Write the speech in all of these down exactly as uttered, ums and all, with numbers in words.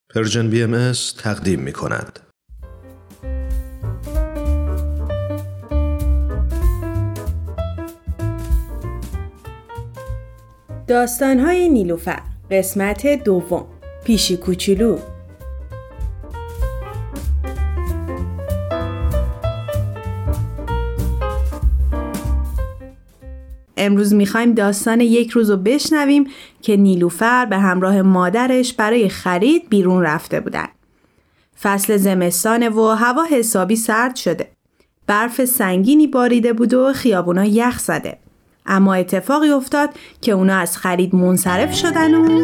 پرژن بی ام اس تقدیم می کند. داستان‌های نیلوفر، قسمت دوم، پیشی کوچولو. امروز میخوایم داستان یک روز رو بشنویم که نیلوفر به همراه مادرش برای خرید بیرون رفته بودن. فصل زمستانه و هوا حسابی سرد شده. برف سنگینی باریده بود و خیابونا یخ زده. اما اتفاقی افتاد که اونا از خرید منصرف شدن و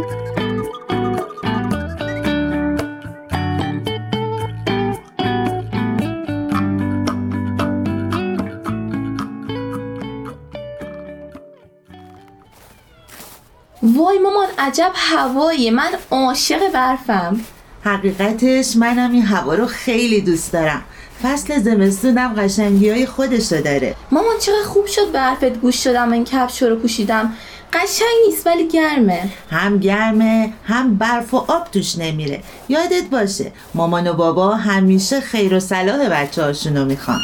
وای مامان عجب هوایی، من عاشق برفم. حقیقتش منم این هوا رو خیلی دوست دارم. فصل زمستونم قشنگی‌های خودشو داره. مامان چقدر خوب شد برفت گوش شدم، این کفش رو پوشیدم. قشنگ نیست ولی گرمه. هم گرمه هم برف و آب توش نمیره. یادت باشه مامان و بابا همیشه خیر و صلاح بچه هاشونو میخوان.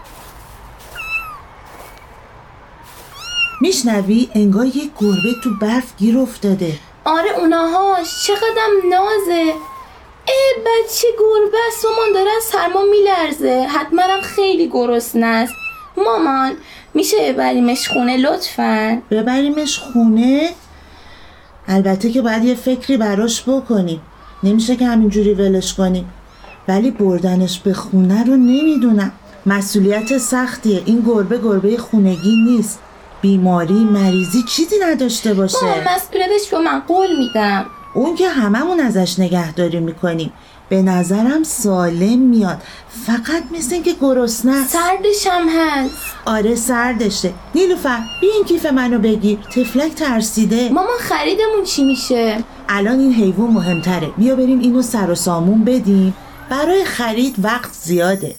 میشنوی انگار یک گربه تو برف گیر افتاده. آره اوناهاش، چقدرم نازه. ای بچه گربه است، مامان داره از سرما میلرزه، حتما خیلی گرسنه است. مامان میشه ببریمش خونه لطفاً؟ ببریمش خونه؟ البته که باید یه فکری براش بکنیم، نمیشه که همینجوری ولش کنیم. ولی بردنش به خونه رو نمیدونم، مسئولیت سختیه. این گربه گربه خونگی نیست، بیماری مریضی چیزی نداشته باشه. مامان مسئولیتش رو من قول میدم. اون که هممون ازش نگهداری میکنیم. به نظرم سالم میاد، فقط مثل این که گرسنه. سردش هم هست. آره سردشه. نیلوفر بیا این کیف منو بگیر، تفلک ترسیده. مامان خریدمون چی میشه؟ الان این حیوان مهمتره، بیا بریم اینو سر و سامون بدیم، برای خرید وقت زیاده.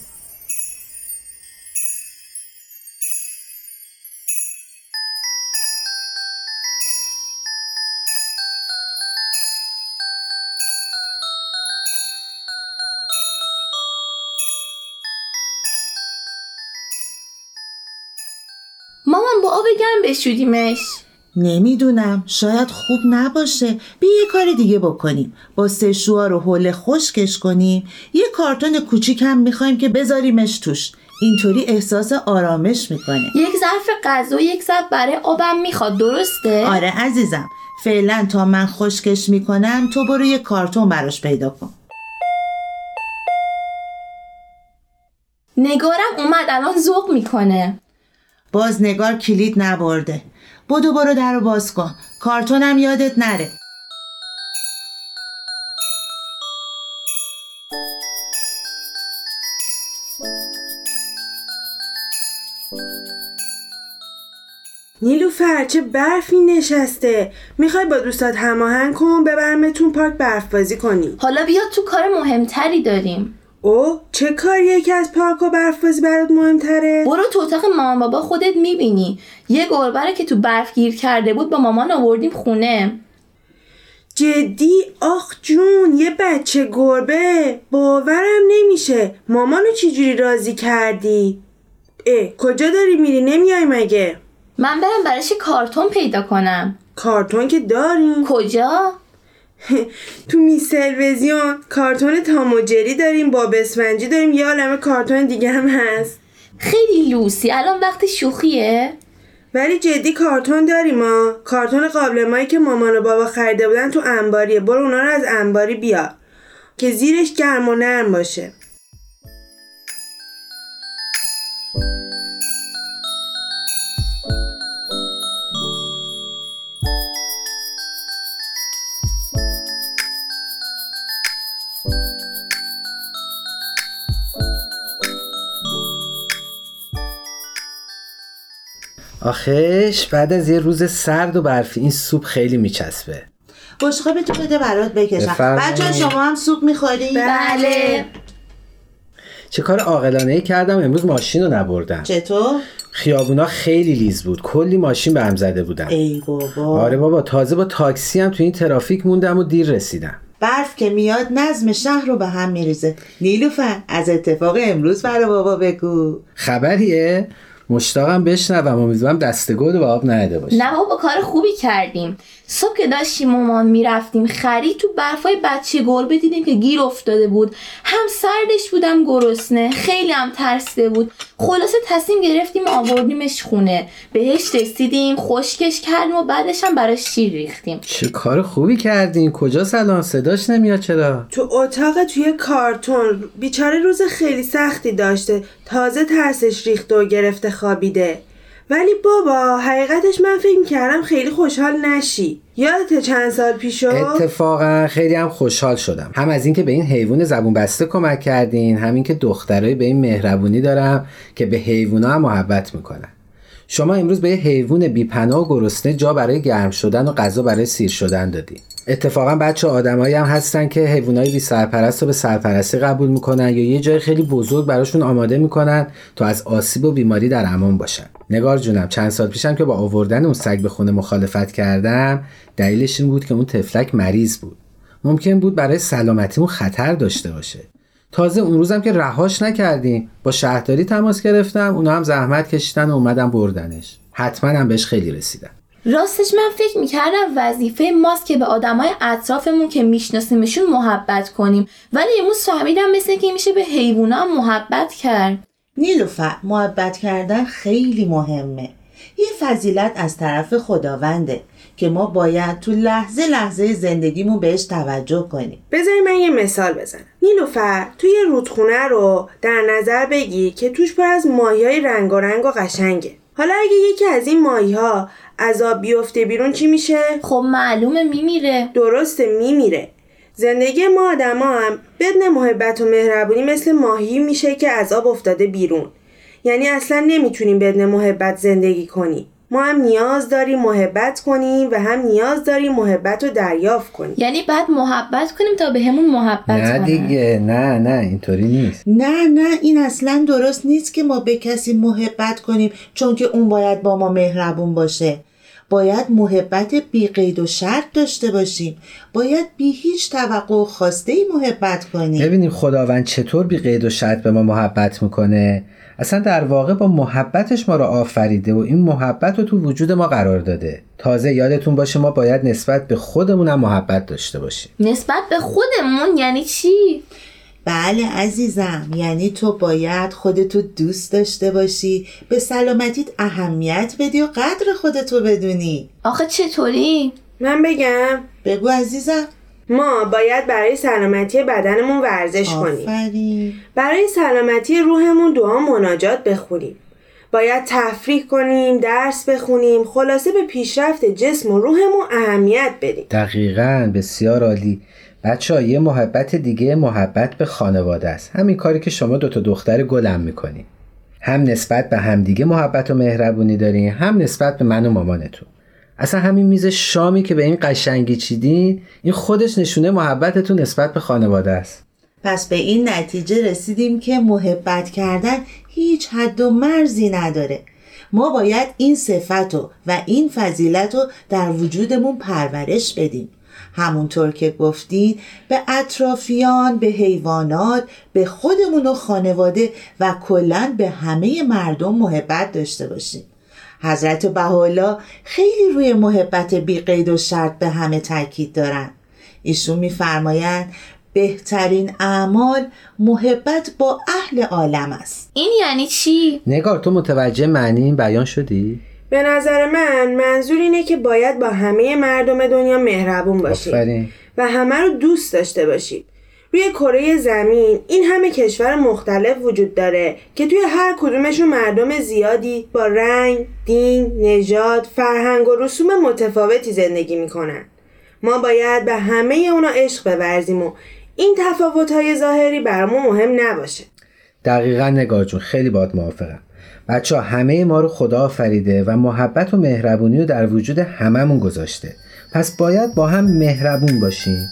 مامان با آب گرم بشودیمش. نمیدونم، شاید خوب نباشه. بیا یه کار دیگه بکنیم، با سشوار و حوله خشکش کنیم. یه کارتون کوچیک هم میخوایم که بذاریمش توش، اینطوری احساس آرامش میکنه. یک ظرف غذا و یک ظرف برای آبم میخواد، درسته؟ آره عزیزم، فعلا تا من خشکش میکنم تو برو یه کارتون براش پیدا کن. نگارم اومد، الان ذوق میکنه. باز نگار کلید نبرده. بدو برو در رو باز کن، کارتونم یادت نره. نیلوفر چه برفی نشسته. میخوای با دوستات هماهنگ کن ببرمتون پارک برف بازی کنی؟ حالا بیا تو کار مهمتری داریم. او چه کاریه که از پارک و برف بازی برات مهمتره؟ برو تو اتاق مامان بابا خودت میبینی. یه گربه که تو برف گیر کرده بود با مامان آوردیم خونه. جدی؟ آخ جون، یه بچه گربه؟ باورم نمیشه. مامانو چجوری راضی کردی؟ اه کجا داری میری؟ نمیای مگه؟ من برم براش کارتون پیدا کنم. کارتون که داریم. کجا؟ تو میز تلویزیون کارتون تام و جری داریم، باب اسفنجی داریم، یه عالمه کارتون دیگه هم هست. خیلی لوسی، الان وقت شوخیه؟ ولی جدی کارتون داریم ها. کارتون قابل مایی که مامان و بابا خریده بودن تو انباریه. برو اونا رو از انباری بیار که زیرش گرم و نرم باشه. آخش بعد از یه روز سرد و برفی این سوپ خیلی میچسبه. بشقابتو بده برات بکشم. بچه‌ها شما هم سوپ میخورید؟ بله. چه کار عاقلانه‌ای کردم امروز ماشین رو نبردم. چطور؟ خیابونا خیلی لیز بود، کلی ماشین به هم زده بودن. ای بابا. آره بابا، تازه با تاکسی هم تو این ترافیک موندم و دیر رسیدم. برف که میاد نظم شهر رو به هم میریزه. نیلوفر از اتفاق امروز برای بابا بگو. خبریه؟ مشتاقم بشنوم. امیدوارم دستگود و آب نهده باشه. نه بابا کار خوبی کردیم. صبح که داشتیم مامان میرفتیم خرید، تو برفای بچه گربه دیدیم که گیر افتاده بود. هم سردش بودم گرسنه، خیلی هم ترسیده بود. خلاصه تصمیم گرفتیم آوردیمش خونه، بهش رسیدیم، خشکش کردیم و بعدش هم براش شیر ریختیم. چه کار خوبی کردین. کجا الان؟ صداش نمیاد چرا؟ تو اتاق توی کارتون. بیچاره روز خیلی سختی داشته، تازه ترسش ریخته و گرفته خوابیده. ولی بابا حقیقتش من فکر می‌کردم خیلی خوشحال نشی. یادت چند سال پیشو؟ اتفاقا خیلی هم خوشحال شدم، هم از اینکه به این حیوان زبون بسته کمک کردین، همین که دخترای به این مهربونی دارم که به حیوونا هم محبت میکنن. شما امروز به یه حیوان بی‌پناه و گرسنه جا برای گرم شدن و غذا برای سیر شدن دادین. اتفاقا بچه آدمایی هم هستن که حیوانای بی سرپرست رو به سرپرستی قبول میکنن یا یه جای خیلی بزرگ براشون آماده میکنن تا از آسیب و بیماری در امان باشن. نگار جونم، چند سال پیشم که با آوردن اون سگ به خونه مخالفت کردم، دلیلش این بود که اون طفلک مریض بود. ممکن بود برای سلامتیمون خطر داشته باشه. تازه اون روزم که رهاش نکردیم، با شهرداری تماس گرفتم، اونا هم زحمت کشیدن و اومدن بردنش. حتما هم بهش خیلی رسیدن. راستش من فکر میکردم وظیفه ماست که به آدمای اطرافمون که میشناسیمشون محبت کنیم، ولی امروز فهمیدم مثل که میشه به حیوونا هم محبت کرد. نیلوفر، محبت کردن خیلی مهمه. یه فضیلت از طرف خداونده که ما باید تو لحظه لحظه زندگیمون بهش توجه کنیم. بذاری من یه مثال بزنم. نیلوفر، تو یه رودخونه رو در نظر بگی که توش پر از ماهیای رنگارنگ و قشنگه. حالا اگه یکی از این ماهی‌ها از آب بیفته بیرون چی میشه؟ خب معلومه میمیره. درسته، میمیره. زندگی ما آدما هم بدون محبت و مهربونی مثل ماهی میشه که از آب افتاده بیرون. یعنی اصلا نمیتونیم بدون محبت زندگی کنیم. ما هم نیاز داریم محبت کنیم و هم نیاز داریم محبت رو دریافت کنیم. یعنی بعد محبت کنیم تا به همون محبت کنیم. نه دیگه، نه نه اینطوری نیست. نه نه این اصلا درست نیست که ما به کسی محبت کنیم چون که اون باید با ما مهربون باشه. باید محبت بی قید و شرط داشته باشیم. باید بی هیچ توقع و خواسته ای محبت کنیم. ببینیم خداوند چطور بی قید و شرط به ما محبت میکنه. اصلا در واقع با محبتش ما رو آفریده و این محبت رو تو وجود ما قرار داده. تازه یادتون باشه ما باید نسبت به خودمون هم محبت داشته باشیم. نسبت به خودمون یعنی چی؟ بله عزیزم، یعنی تو باید خودتو دوست داشته باشی، به سلامتیت اهمیت بدی و قدر خودتو بدونی. آخه چطوری؟ من بگم؟ بگو عزیزم. ما باید برای سلامتی بدنمون ورزش کنیم. آفرین. برای سلامتی روحمون دعا مناجات بخونیم. باید تفریح کنیم، درس بخونیم، خلاصه به پیشرفت جسم و روحمون اهمیت بدیم. دقیقاً، بسیار عالی. بچه‌ها یه محبت دیگه محبت به خانواده است. همین کاری که شما دوتا دختر گلم میکنی. هم نسبت به همدیگه محبت و مهربونی دارین، هم نسبت به من و مامانتون. اصلا همین میز شامی که به این قشنگی چیدین، این خودش نشونه محبتتون نسبت به خانواده است. پس به این نتیجه رسیدیم که محبت کردن هیچ حد و مرزی نداره. ما باید این صفتو و این فضیلتو در وجودمون پرورش بدیم. همونطور که گفتید به اطرافیان، به حیوانات، به خودمون و خانواده و کلاً به همه مردم محبت داشته باشیم. حضرت بهاءالله خیلی روی محبت بی قید و شرط به همه تاکید دارن. ایشون می‌فرمایند بهترین اعمال محبت با اهل عالم است. این یعنی چی؟ نگار تو متوجه معنی این بیان شدی؟ به نظر من منظور اینه که باید با همه مردم دنیا مهربون باشیم. آفرین. و همه رو دوست داشته باشیم. روی کره زمین این همه کشور مختلف وجود داره که توی هر کدومشون مردم زیادی با رنگ، دین، نژاد، فرهنگ و رسوم متفاوتی زندگی میکنن. ما باید به همه اونا عشق بورزیم و این تفاوت‌های ظاهری برامون مهم نباشه. دقیقاً نگار جون، خیلی باهات موافقم. بچه‌ها همه ما رو خدا آفریده و محبت و مهربونی رو در وجود هممون گذاشته. پس باید با هم مهربون باشیم.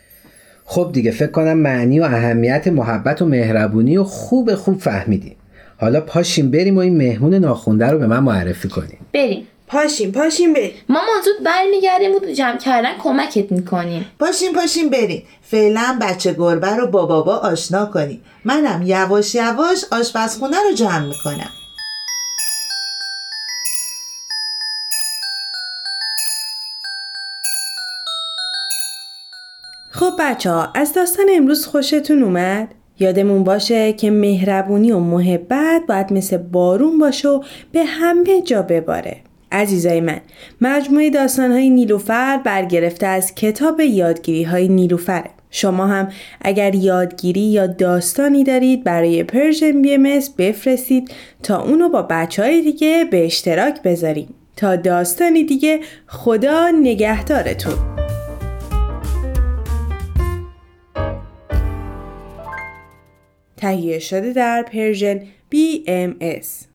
خب دیگه فکر کنم معنی و اهمیت محبت و مهربونی رو خوب خوب فهمیدیم. حالا پاشیم بریم و این مهمون ناخونده رو به من معرفی کنیم. بریم. پاشیم پاشیم بریم. مامان زود برمیگردیم و جمع کردن کمکت میکنیم. پاشیم پاشیم بریم. فعلا بچه گربه رو با بابا آشنا کنیم. منم یواش یواش آشپزخونه رو جمع میکنم. خب بچه ها، از داستان امروز خوشتون اومد؟ یادمون باشه که مهربونی و محبت باید مثل بارون باشه و به همه جا بباره. عزیزای من، مجموعه داستان‌های نیلوفر برگرفته از کتاب یادگیری‌های نیلوفره. شما هم اگر یادگیری یا داستانی دارید برای پرژن بی ام اس بفرستید تا اونو با بچه‌های دیگه به اشتراک بذاریم. تا داستانی دیگه، خدا نگهدارتون. تهیه شده در پرژن بی ام اس.